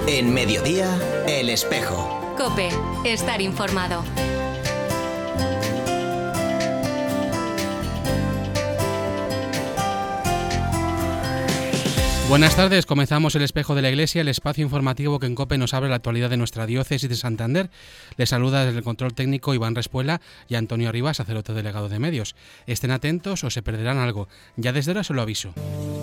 En Mediodía, El Espejo. COPE, estar informado. Buenas tardes, comenzamos El Espejo de la Iglesia, el espacio informativo que en COPE nos abre la actualidad de nuestra diócesis de Santander. Les saluda desde el control técnico Iván Respuela y Antonio Arribas, sacerdote delegado de medios. Estén atentos o se perderán algo. Ya desde ahora se lo aviso.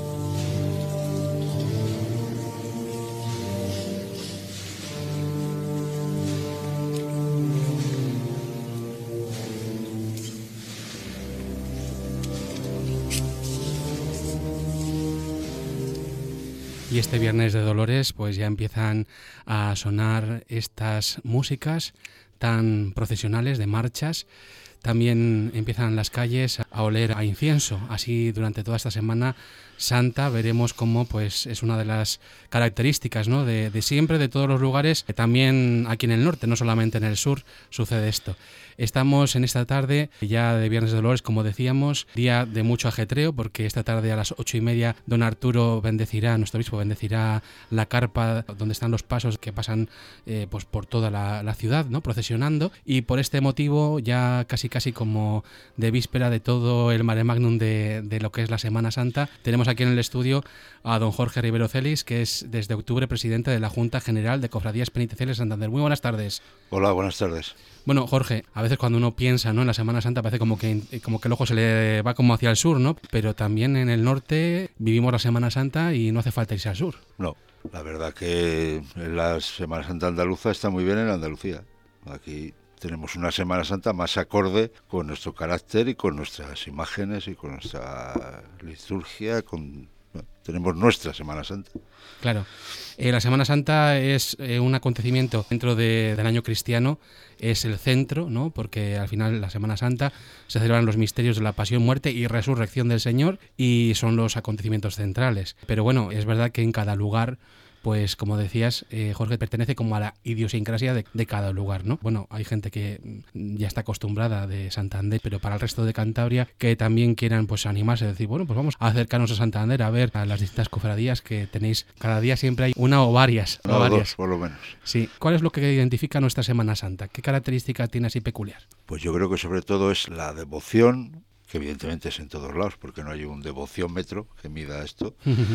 Y este Viernes de Dolores pues ya empiezan a sonar estas músicas tan procesionales de marchas. También empiezan las calles a oler a incienso. Así durante toda esta Semana Santa veremos cómo pues es una de las características, ¿no?, de siempre, de todos los lugares. También aquí en el norte, no solamente en el sur, sucede esto. Estamos en esta tarde ya de Viernes de Dolores, como decíamos, día de mucho ajetreo, porque esta tarde a las 8:30 don Arturo bendecirá, nuestro obispo bendecirá la carpa donde están los pasos que pasan pues por toda la ciudad, ¿no?, procesionando, y por este motivo ya casi como de víspera de todo el mare magnum de lo que es la Semana Santa, tenemos aquí en el estudio a don Jorge Rivero Celis, que es desde octubre presidente de la Junta General de Cofradías Penitenciales de Santander. Muy buenas tardes. Hola, buenas tardes. Bueno, Jorge, a veces cuando uno piensa, ¿no?, en la Semana Santa parece como que el ojo se le va como hacia el sur, ¿no? Pero también en el norte vivimos la Semana Santa y no hace falta irse al sur. No, la verdad que la Semana Santa andaluza está muy bien en Andalucía. Aquí tenemos una Semana Santa más acorde con nuestro carácter y con nuestras imágenes y con nuestra liturgia, tenemos nuestra Semana Santa. Claro. La Semana Santa es un acontecimiento dentro del año cristiano, es el centro, ¿no?, porque al final la Semana Santa se celebran los misterios de la pasión, muerte y resurrección del Señor y son los acontecimientos centrales. Pero bueno, es verdad que en cada lugar, pues como decías, Jorge, pertenece como a la idiosincrasia de cada lugar, ¿no? Bueno, hay gente que ya está acostumbrada de Santander, pero para el resto de Cantabria que también quieran pues animarse, decir, bueno, pues vamos a acercarnos a Santander a ver a las distintas cofradías que tenéis. Cada día siempre hay una o varias. No, dos, por lo menos. Sí. ¿Cuál es lo que identifica nuestra Semana Santa? ¿Qué característica tiene así peculiar? Pues yo creo que sobre todo es la devoción, que evidentemente es en todos lados, porque no hay un devociómetro que mida esto,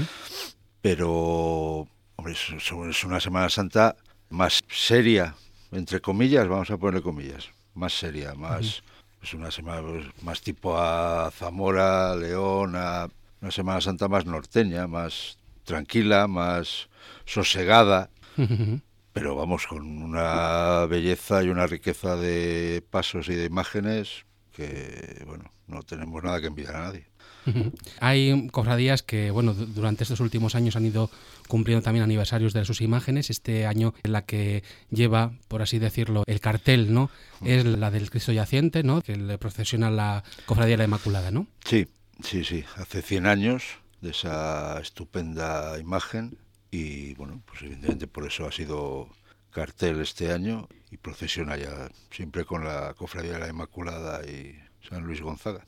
pero hombre, es una Semana Santa más seria, entre comillas, vamos a ponerle comillas, más seria, más es una semana más tipo a Zamora, León, una Semana Santa más norteña, más tranquila, más sosegada, pero vamos, con una belleza y una riqueza de pasos y de imágenes que, bueno, no tenemos nada que envidiar a nadie. Hay cofradías que, bueno, durante estos últimos años han ido cumpliendo también aniversarios de sus imágenes. Este año la que lleva, por así decirlo, el cartel, ¿no?, es la del Cristo Yaciente, ¿no?, que le procesiona la Cofradía de la Inmaculada, ¿no? Sí, hace 100 años de esa estupenda imagen y, bueno, pues evidentemente por eso ha sido cartel este año y procesiona ya siempre con la Cofradía de la Inmaculada y San Luis Gonzaga.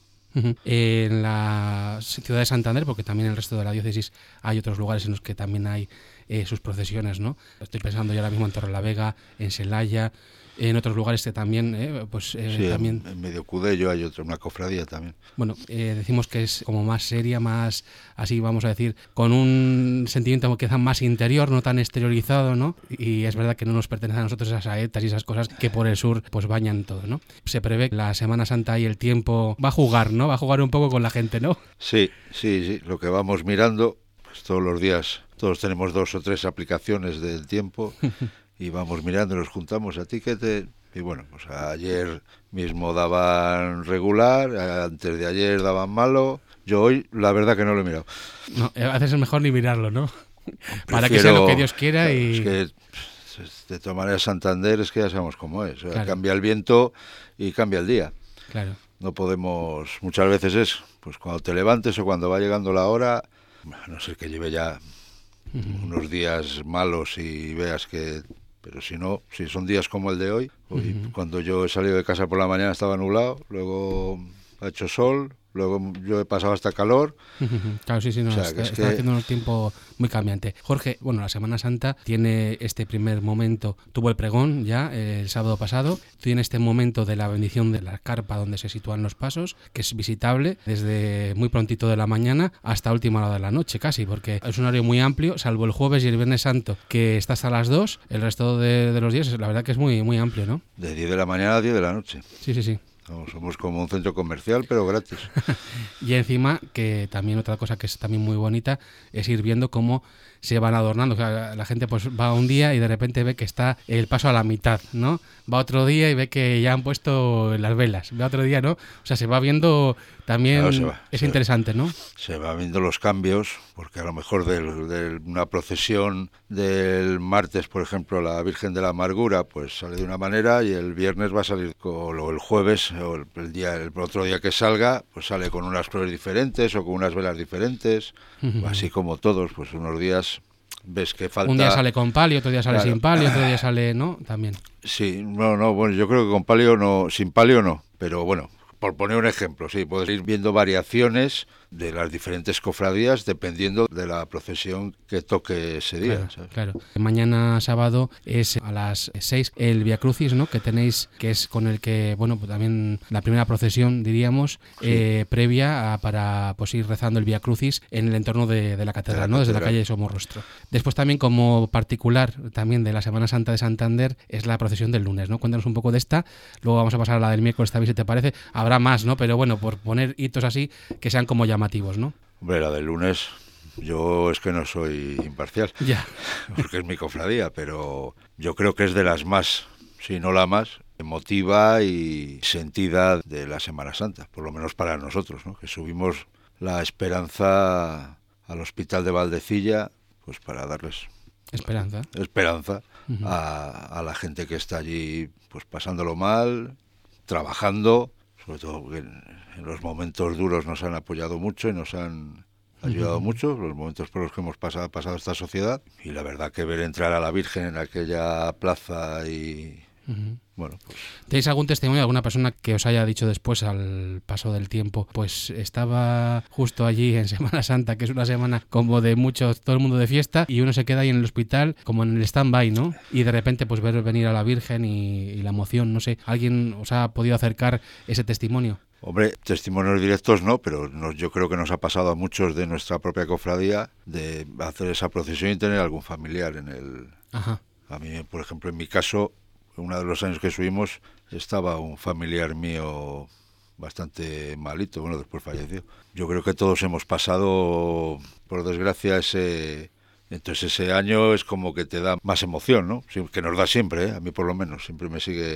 En la ciudad de Santander, porque también en el resto de la diócesis hay otros lugares en los que también hay sus procesiones, ¿no? Estoy pensando ya ahora mismo en Torrelavega, en Celaya, en otros lugares que también, sí, también en Medio Cudello hay otra, una cofradía también. Bueno, decimos que es como más seria, más así, vamos a decir, con un sentimiento quizá más interior, no tan exteriorizado, ¿no? Y es verdad que no nos pertenece a nosotros esas saetas y esas cosas que por el sur pues bañan todo, ¿no? Se prevé que la Semana Santa y el tiempo va a jugar, ¿no? Va a jugar un poco con la gente, ¿no? Sí, lo que vamos mirando, pues todos los días, todos tenemos 2 o 3 aplicaciones del tiempo y vamos mirando, nos juntamos a ticket y bueno, pues ayer mismo daban regular, antes de ayer daban malo. Yo hoy la verdad que no lo he mirado. No, a veces es mejor ni mirarlo, ¿no? Para que sea lo que Dios quiera. Claro, y... Es que de todas maneras Santander es que ya sabemos cómo es. Claro. Cambia el viento y cambia el día. Claro. No podemos, muchas veces es, pues cuando te levantes o cuando va llegando la hora, a no ser que lleve ya unos días malos y veas que... Pero si no, si son días como el de hoy, cuando yo he salido de casa por la mañana estaba nublado, luego ha hecho sol, luego yo he pasado hasta calor. Claro, sí, no, O sea, está que haciendo un tiempo muy cambiante. Jorge, bueno, la Semana Santa tiene este primer momento, tuvo el pregón ya el sábado pasado, tiene este momento de la bendición de la carpa donde se sitúan los pasos, que es visitable desde muy prontito de la mañana hasta última hora de la noche casi, porque es un horario muy amplio, salvo el jueves y el Viernes Santo, que está hasta las 2, el resto de los días, la verdad que es muy, muy amplio, ¿no? De 10 de la mañana a 10 de la noche. Sí. Somos como un centro comercial, pero gratis. Y encima, que también otra cosa que es también muy bonita, es ir viendo cómo se van adornando. O sea, la gente pues va un día y de repente ve que está el paso a la mitad, ¿no? Va otro día y ve que ya han puesto las velas. Va otro día, ¿no? O sea, se va viendo también, claro, es interesante, ¿no? Se va viendo los cambios, porque a lo mejor de una procesión del martes, por ejemplo, la Virgen de la Amargura, pues sale de una manera y el viernes va a salir, o el jueves, o el otro día que salga, pues sale con unas flores diferentes o con unas velas diferentes, así como todos, pues unos días ves que falta... Un día sale con palio, otro día sale Claro. sin palio, otro día sale, ¿no? También. Sí, bueno, yo creo que con palio no, sin palio no, pero bueno, por poner un ejemplo, sí, puedes ir viendo variaciones de las diferentes cofradías dependiendo de la procesión que toque ese día. Claro, ¿sabes? claro. Mañana sábado es a las 6 el Vía Crucis, ¿no? Que tenéis, que es con el que, bueno, pues también la primera procesión, diríamos, previa para pues ir rezando el Vía Crucis en el entorno de la catedral, ¿no? Desde la calle de Somorrostro. Después también, como particular también de la Semana Santa de Santander, es la procesión del lunes, ¿no? Cuéntanos un poco de esta, luego vamos a pasar a la del miércoles también, si te parece. Habrá más, ¿no? Pero bueno, por poner hitos así que sean como llamativos, ¿no? Hombre, la del lunes, yo es que no soy imparcial, Ya. porque es mi cofradía, pero yo creo que es de las más, si no la más, emotiva y sentida de la Semana Santa, por lo menos para nosotros, ¿no? Que subimos la esperanza al Hospital de Valdecilla, pues para darles Esperanza. a la gente que está allí pues pasándolo mal, trabajando, sobre todo que en los momentos duros nos han apoyado mucho y nos han ayudado mucho, los momentos por los que hemos pasado esta sociedad, y la verdad que ver entrar a la Virgen en aquella plaza y... Bueno, pues... ¿Tenéis algún testimonio de alguna persona que os haya dicho después, al paso del tiempo, pues estaba justo allí en Semana Santa, que es una semana como de mucho, todo el mundo de fiesta, y uno se queda ahí en el hospital como en el stand-by, ¿no? Y de repente pues ver venir a la Virgen y la emoción, no sé, ¿alguien os ha podido acercar ese testimonio? Hombre, testimonios directos no, pero yo creo que nos ha pasado a muchos de nuestra propia cofradía de hacer esa procesión y tener algún familiar en el... Ajá. A mí, por ejemplo, en mi caso, uno de los años que subimos estaba un familiar mío bastante malito, bueno, después falleció. Yo creo que todos hemos pasado, por desgracia, entonces ese año es como que te da más emoción, ¿no? Sí, que nos da siempre, a mí por lo menos, siempre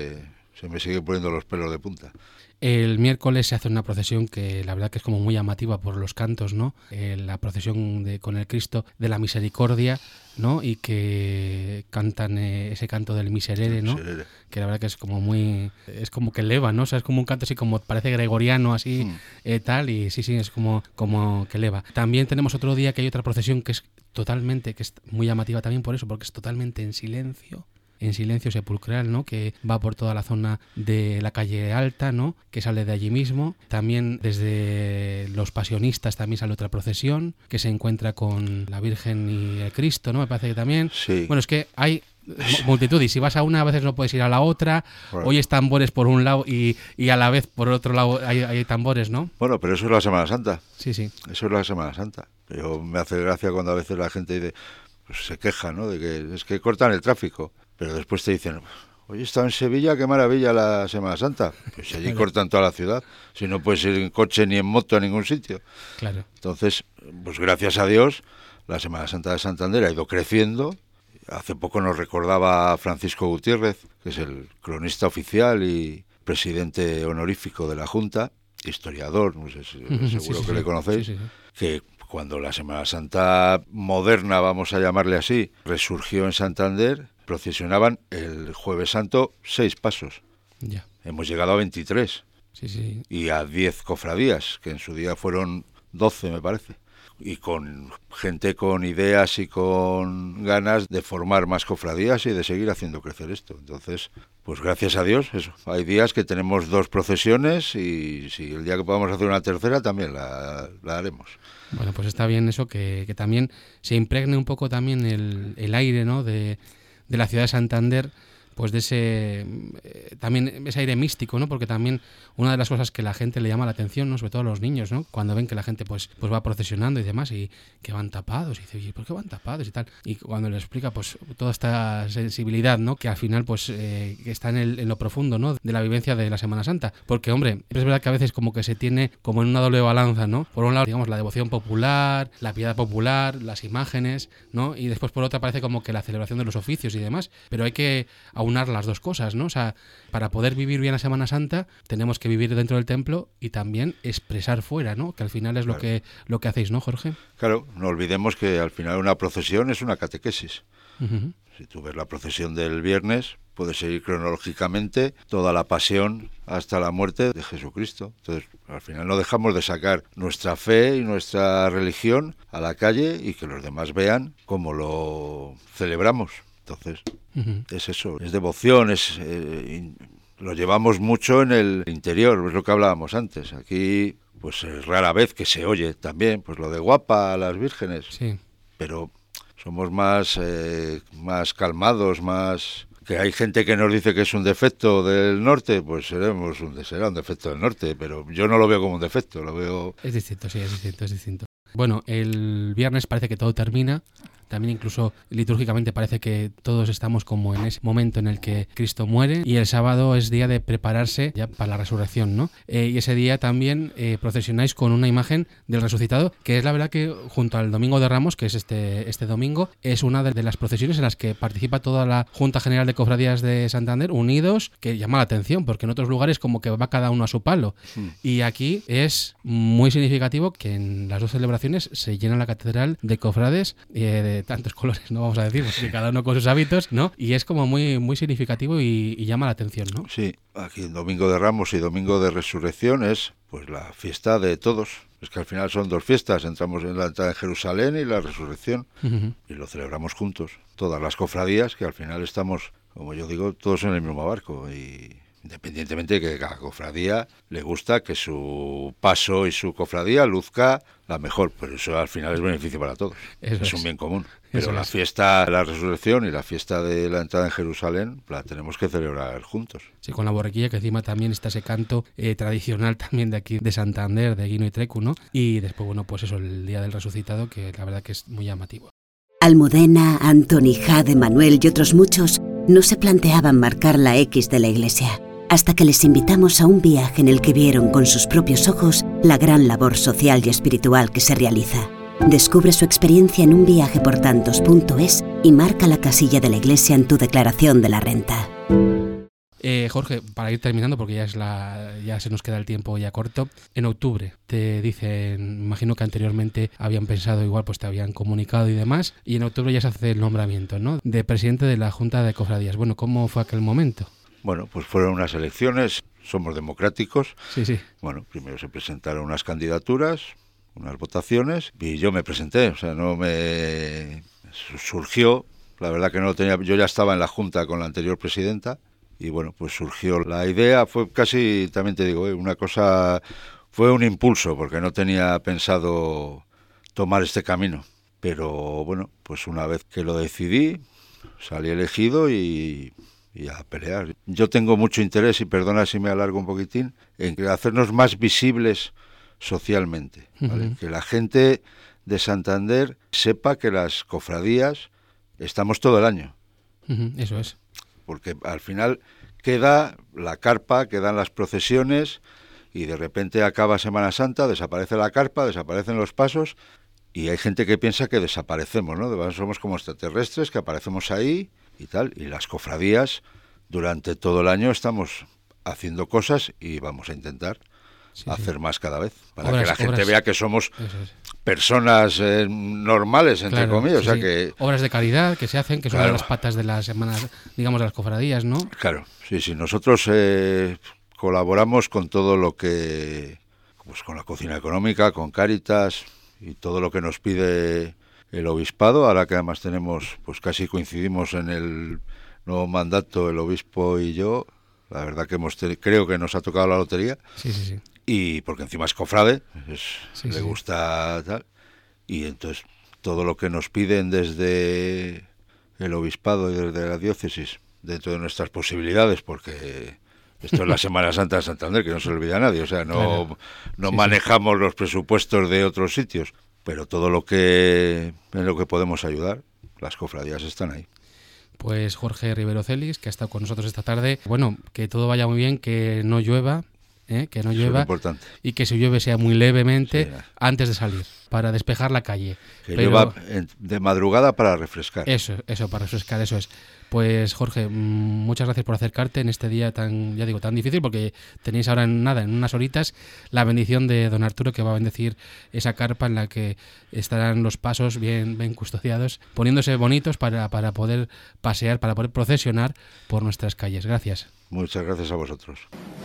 se me sigue poniendo los pelos de punta. El miércoles se hace una procesión que la verdad que es como muy llamativa por los cantos, ¿no? La procesión con el Cristo de la Misericordia, ¿no? Y que cantan ese canto del Miserere, ¿no? Miserere. Que la verdad que es como muy... Es como que eleva, ¿no? O sea, es como un canto así como parece gregoriano, así, tal, y sí, es como que eleva. También tenemos otro día que hay otra procesión que es muy llamativa también por eso, porque es totalmente en silencio sepulcral, ¿no? Que va por toda la zona de la calle Alta, ¿no? Que sale de allí mismo. También desde los Pasionistas también sale otra procesión que se encuentra con la Virgen y el Cristo, ¿no? Me parece que también. Sí. Bueno, es que hay multitud y si vas a una a veces no puedes ir a la otra. Bueno. Oyes tambores por un lado y a la vez por otro lado hay tambores, ¿no? Bueno, pero eso es la Semana Santa. Sí. Eso es la Semana Santa. Pero me hace gracia cuando a veces la gente dice, pues se queja, ¿no? De que es que cortan el tráfico. Pero después te dicen, oye, he estado en Sevilla, qué maravilla la Semana Santa. Pues allí cortan toda la ciudad. Si no puedes ir en coche ni en moto a ningún sitio. Claro. Entonces, pues gracias a Dios, la Semana Santa de Santander ha ido creciendo. Hace poco nos recordaba Francisco Gutiérrez, que es el cronista oficial y presidente honorífico de la Junta, historiador, no sé, seguro que le conocéis, Sí. que cuando la Semana Santa moderna, vamos a llamarle así, resurgió en Santander, procesionaban el Jueves Santo 6 pasos. Ya. Hemos llegado a 23 Sí. y a 10 cofradías, que en su día fueron 12, me parece. Y con gente con ideas y con ganas de formar más cofradías y de seguir haciendo crecer esto. Entonces, pues gracias a Dios, eso. Hay días que tenemos 2 procesiones y si el día que podamos hacer una tercera también la haremos. Bueno, pues está bien eso, que también se impregne un poco también el aire, ¿no?, de la ciudad de Santander, pues de ese también ese aire místico, ¿no? Porque también una de las cosas que la gente le llama la atención, ¿no?, sobre todo a los niños, ¿no?, cuando ven que la gente pues va procesionando y demás, y que van tapados, y dice, oye, ¿por qué van tapados y tal? Y cuando les explica pues toda esta sensibilidad, ¿no?, que al final pues que está en lo profundo, ¿no?, de la vivencia de la Semana Santa. Porque, hombre, es verdad que a veces como que se tiene como en una doble balanza, ¿no? Por un lado, digamos, la devoción popular, la piedad popular, las imágenes, ¿no? Y después por otra parece como que la celebración de los oficios y demás. Pero hay que aunar las dos cosas, ¿no? O sea, para poder vivir bien la Semana Santa tenemos que vivir dentro del templo y también expresar fuera, ¿no? Que al final es Claro. lo que hacéis, ¿no, Jorge? Claro, no olvidemos que al final una procesión es una catequesis. Uh-huh. Si tú ves la procesión del viernes, puedes seguir cronológicamente toda la pasión hasta la muerte de Jesucristo. Entonces, al final no dejamos de sacar nuestra fe y nuestra religión a la calle y que los demás vean cómo lo celebramos. Entonces, es eso, es devoción, lo llevamos mucho en el interior, es lo que hablábamos antes. Aquí, pues es rara vez que se oye también, pues lo de guapa a las vírgenes, Sí. pero somos más calmados, más... Que hay gente que nos dice que es un defecto del norte, pues será un defecto del norte, pero yo no lo veo como un defecto, lo veo... Es distinto, sí, es distinto. Bueno, el viernes parece que todo termina. También incluso litúrgicamente parece que todos estamos como en ese momento en el que Cristo muere, y el sábado es día de prepararse ya para la resurrección, ¿no? Y ese día también procesionáis con una imagen del resucitado, que es la verdad que junto al Domingo de Ramos, que es este domingo, es una de las procesiones en las que participa toda la Junta General de Cofradías de Santander unidos, que llama la atención, porque en otros lugares como que va cada uno a su palo. Y aquí es muy significativo que en las 2 celebraciones se llena la catedral de cofrades de tantos colores, no vamos a decir, porque cada uno con sus hábitos, ¿no? Y es como muy, muy significativo y llama la atención, ¿no? Sí, aquí el Domingo de Ramos y Domingo de Resurrección es pues la fiesta de todos. Es que al final son 2 fiestas, entramos en la entrada en Jerusalén y la resurrección, y lo celebramos juntos. Todas las cofradías, que al final estamos, como yo digo, todos en el mismo barco, y independientemente de que cada cofradía le gusta que su paso y su cofradía luzca la mejor, pero eso al final es beneficio para todos. Eso es un bien común. Eso Pero la es. fiesta de la resurrección y la fiesta de la entrada en Jerusalén la tenemos que celebrar juntos. Sí, con la borriquilla, que encima también está ese canto tradicional también de aquí de Santander, de Guino y Trecu, ¿no? Y después, bueno, pues eso, el Día del Resucitado, que la verdad que es muy llamativo. Almudena, Antoni, Jade, Manuel y otros muchos no se planteaban marcar la X de la iglesia, hasta que les invitamos a un viaje en el que vieron con sus propios ojos la gran labor social y espiritual que se realiza. Descubre su experiencia en unviajeportantos.es y marca la casilla de la iglesia en tu declaración de la renta. Jorge, para ir terminando, porque ya se nos queda el tiempo ya corto, en octubre te dicen, imagino que anteriormente habían pensado igual, pues te habían comunicado y demás, y en octubre ya se hace el nombramiento, ¿no?, de presidente de la Junta de Cofradías. Bueno, ¿cómo fue aquel momento? Bueno, pues fueron unas elecciones, somos democráticos. Sí. Bueno, primero se presentaron unas candidaturas, unas votaciones, y yo me presenté, o sea, surgió, la verdad que no lo tenía, yo ya estaba en la Junta con la anterior presidenta, y bueno, pues surgió la idea, fue casi, también te digo, una cosa, fue un impulso, porque no tenía pensado tomar este camino, pero bueno, pues una vez que lo decidí, salí elegido y a pelear. Yo tengo mucho interés, y perdona si me alargo un poquitín, en hacernos más visibles socialmente, ¿vale? Que la gente de Santander sepa que las cofradías estamos todo el año. Eso es. Porque al final queda la carpa, quedan las procesiones, y de repente acaba Semana Santa, desaparece la carpa, desaparecen los pasos, y hay gente que piensa que desaparecemos, ¿no? Somos como extraterrestres, que aparecemos ahí y tal, y las cofradías durante todo el año estamos haciendo cosas y vamos a intentar hacer más cada vez, para que la gente vea que somos personas normales, entre comillas. Sí, o sea que obras de caridad que se hacen, que son las patas de las semanas, digamos, de las cofradías, ¿no? Claro, sí, nosotros colaboramos con todo lo que, pues con la cocina económica, con Cáritas y todo lo que nos pide el obispado, ahora que además tenemos, pues casi coincidimos en el nuevo mandato, el obispo y yo. La verdad que creo que nos ha tocado la lotería. Sí, sí, sí. Y porque encima es cofrade, le sí. gusta tal. Y entonces todo lo que nos piden desde el obispado y desde la diócesis, dentro de nuestras posibilidades, porque esto es la Semana Santa de Santander, que no se olvida a nadie, o sea, no manejamos los presupuestos de otros sitios, pero todo lo que en lo que podemos ayudar, las cofradías están ahí. Pues Jorge Rivero Celis, que ha estado con nosotros esta tarde. Bueno, que todo vaya muy bien, que no llueva, que no llueva, y que si llueve sea muy levemente antes de salir, para despejar la calle. Que llueva de madrugada para refrescar. Eso, para refrescar, eso es. Pues Jorge, muchas gracias por acercarte en este día tan difícil, porque tenéis ahora en unas horitas, la bendición de don Arturo, que va a bendecir esa carpa en la que estarán los pasos bien custodiados, poniéndose bonitos para poder pasear, para poder procesionar por nuestras calles. Gracias. Muchas gracias a vosotros.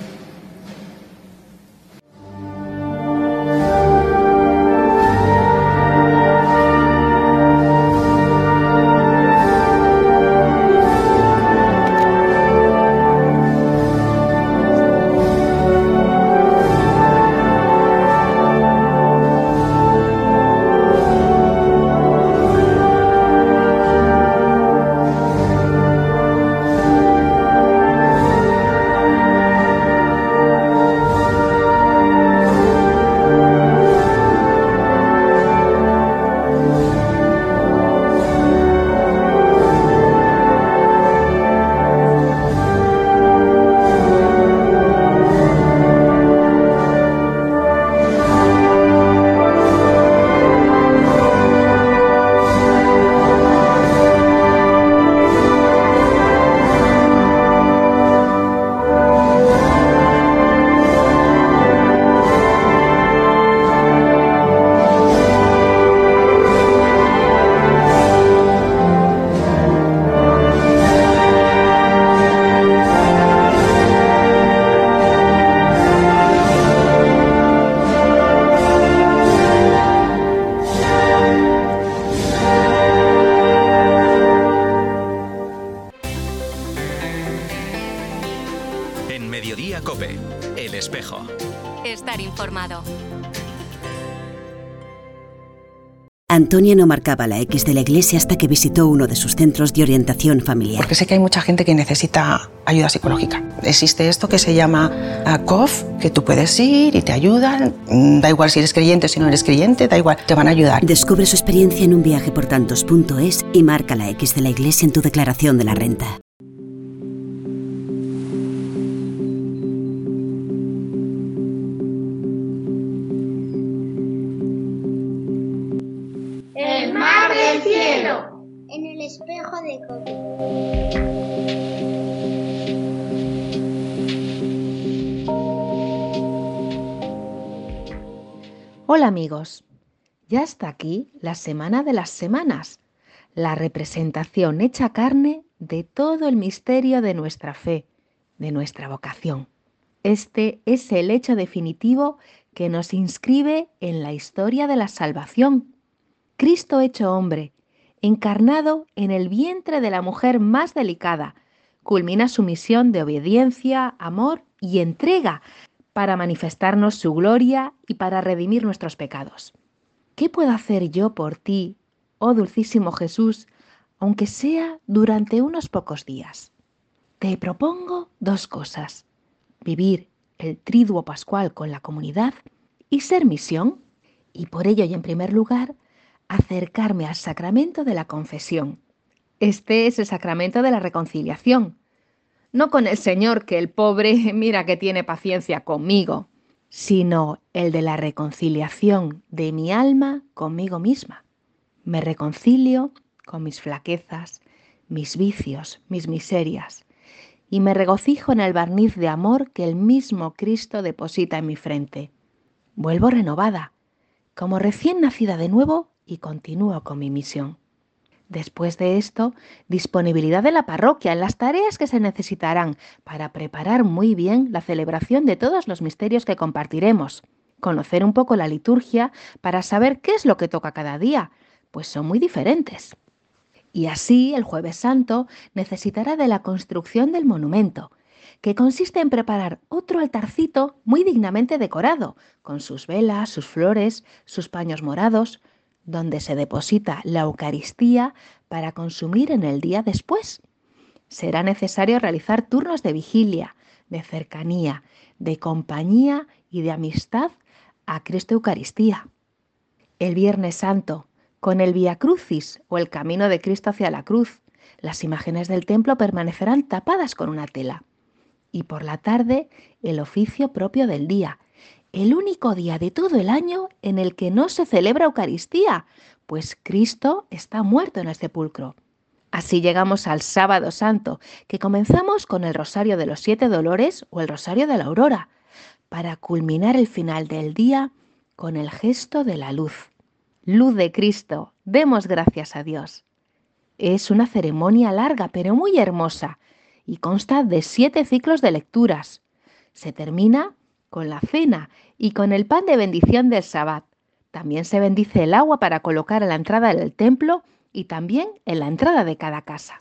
Mediodía COPE, El Espejo. Estar informado. Antonia no marcaba la X de la iglesia hasta que visitó uno de sus centros de orientación familiar. Porque sé que hay mucha gente que necesita ayuda psicológica. Existe esto que se llama COF, que tú puedes ir y te ayudan. Da igual si eres creyente o si no eres creyente, da igual, te van a ayudar. Descubre su experiencia en unviajeportantos.es y marca la X de la iglesia en tu declaración de la renta. El mar del cielo. En el espejo de COPE. Hola amigos, ya está aquí la Semana de las Semanas, la representación hecha carne de todo el misterio de nuestra fe, de nuestra vocación. Este es el hecho definitivo que nos inscribe en la historia de la salvación. Cristo hecho hombre, encarnado en el vientre de la mujer más delicada, culmina su misión de obediencia, amor y entrega para manifestarnos su gloria y para redimir nuestros pecados. ¿Qué puedo hacer yo por ti, oh dulcísimo Jesús, aunque sea durante unos pocos días? Te propongo dos cosas: vivir el triduo pascual con la comunidad y ser misión, y por ello y en primer lugar, acercarme al sacramento de la confesión. Este es el sacramento de la reconciliación. No con el Señor, que el pobre mira que tiene paciencia conmigo, sino el de la reconciliación de mi alma conmigo misma. Me reconcilio con mis flaquezas, mis vicios, mis miserias, y me regocijo en el barniz de amor que el mismo Cristo deposita en mi frente. Vuelvo renovada, como recién nacida de nuevo, y continúo con mi misión. Después de esto, disponibilidad de la parroquia en las tareas que se necesitarán para preparar muy bien la celebración de todos los misterios que compartiremos, conocer un poco la liturgia para saber qué es lo que toca cada día, pues son muy diferentes. Y así el Jueves Santo necesitará de la construcción del monumento, que consiste en preparar otro altarcito muy dignamente decorado, con sus velas, sus flores, sus paños morados, donde se deposita la Eucaristía para consumir en el día después. Será necesario realizar turnos de vigilia, de cercanía, de compañía y de amistad a Cristo Eucaristía. El Viernes Santo, con el Vía Crucis o el camino de Cristo hacia la cruz, las imágenes del templo permanecerán tapadas con una tela. Y por la tarde, el oficio propio del día, el único día de todo el año en el que no se celebra Eucaristía, pues Cristo está muerto en el sepulcro. Así llegamos al Sábado Santo, que comenzamos con el Rosario de los 7 Dolores o el Rosario de la Aurora, para culminar el final del día con el gesto de la luz. Luz de Cristo, demos gracias a Dios. Es una ceremonia larga pero muy hermosa y consta de 7 ciclos de lecturas. Se termina con la cena y con el pan de bendición del Sabbat. También se bendice el agua para colocar a la entrada del templo y también en la entrada de cada casa.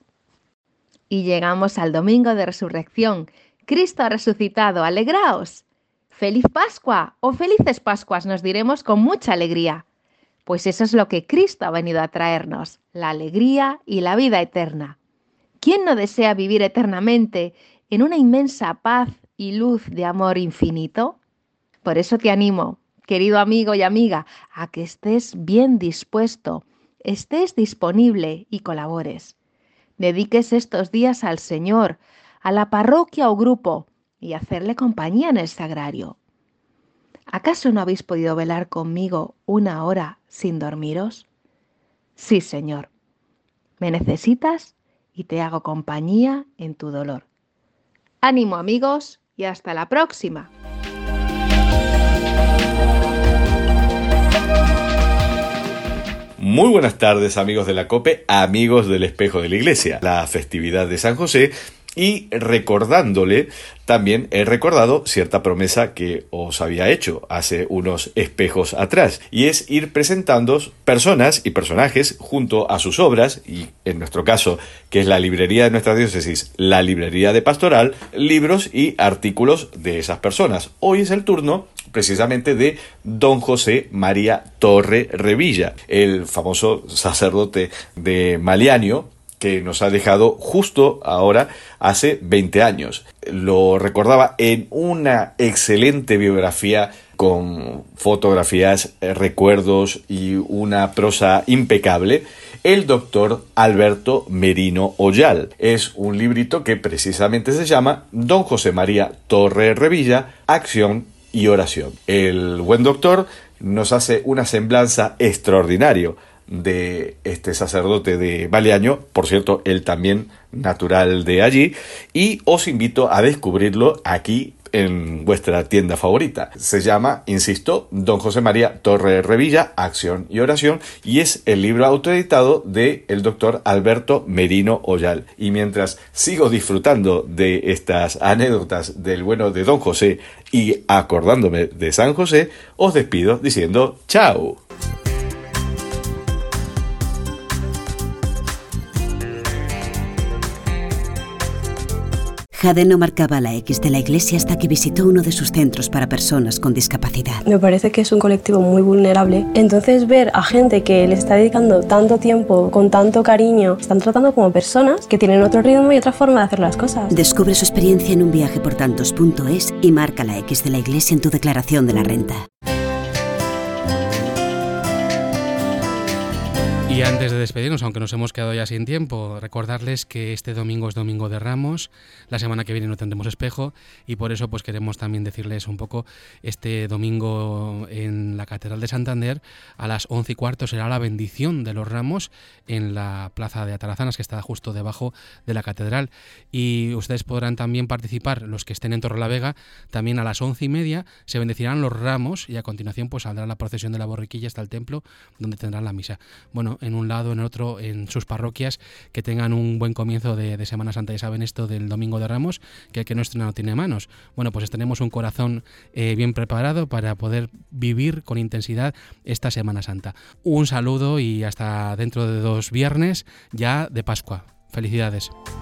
Y llegamos al Domingo de Resurrección. Cristo ha resucitado, ¡alegraos! ¡Feliz Pascua! O Felices Pascuas nos diremos con mucha alegría. Pues eso es lo que Cristo ha venido a traernos, la alegría y la vida eterna. ¿Quién no desea vivir eternamente en una inmensa paz y luz de amor infinito? Por eso te animo, querido amigo y amiga, a que estés bien dispuesto, estés disponible y colabores. Dediques estos días al Señor, a la parroquia o grupo y hacerle compañía en el sagrario. ¿Acaso no habéis podido velar conmigo 1 hora sin dormiros? Sí, Señor. Me necesitas y te hago compañía en tu dolor. Ánimo, amigos, y hasta la próxima. Muy buenas tardes, amigos de la COPE, amigos del Espejo de la Iglesia, la festividad de San José, y recordándole, también he recordado cierta promesa que os había hecho hace unos espejos atrás, y es ir presentando personas y personajes junto a sus obras, y en nuestro caso, que es la librería de nuestra diócesis, la librería de Pastoral, libros y artículos de esas personas. Hoy es el turno precisamente de don José María Torre Revilla, el famoso sacerdote de Maliaño, que nos ha dejado justo ahora hace 20 años. Lo recordaba en una excelente biografía con fotografías, recuerdos y una prosa impecable, el doctor Alberto Merino Ollal. Es un librito que precisamente se llama Don José María Torre Revilla, Acción y Oración. El buen doctor nos hace una semblanza extraordinaria de este sacerdote de Maliaño, por cierto, él también natural de allí, y os invito a descubrirlo aquí en vuestra tienda favorita. Se llama, insisto, Don José María Torre Revilla, Acción y Oración, y es el libro autoeditado de el doctor Alberto Merino Ollal. Y mientras sigo disfrutando de estas anécdotas del bueno de Don José y acordándome de San José, os despido diciendo ¡chao! Jade no marcaba la X de la Iglesia hasta que visitó uno de sus centros para personas con discapacidad. Me parece que es un colectivo muy vulnerable. Entonces ver a gente que le está dedicando tanto tiempo, con tanto cariño, están tratando como personas que tienen otro ritmo y otra forma de hacer las cosas. Descubre su experiencia en unviajeportantos.es y marca la X de la Iglesia en tu declaración de la renta. Y antes de despedirnos, aunque nos hemos quedado ya sin tiempo, recordarles que este domingo es Domingo de Ramos, la semana que viene no tendremos espejo y por eso pues queremos también decirles un poco, este domingo en la Catedral de Santander a las 11:15 será la bendición de los ramos en la Plaza de Atarazanas, que está justo debajo de la Catedral, y ustedes podrán también participar, los que estén en Torrelavega, también a las 11:30 se bendecirán los ramos y a continuación pues saldrá la procesión de la borriquilla hasta el templo donde tendrán la misa. Bueno, en un lado lado, en el otro, en sus parroquias, que tengan un buen comienzo de Semana Santa. Ya saben esto del Domingo de Ramos, que el que no estrena no tiene manos. Bueno, pues tenemos un corazón bien preparado para poder vivir con intensidad esta Semana Santa. Un saludo y hasta dentro de 2 viernes ya de Pascua. Felicidades.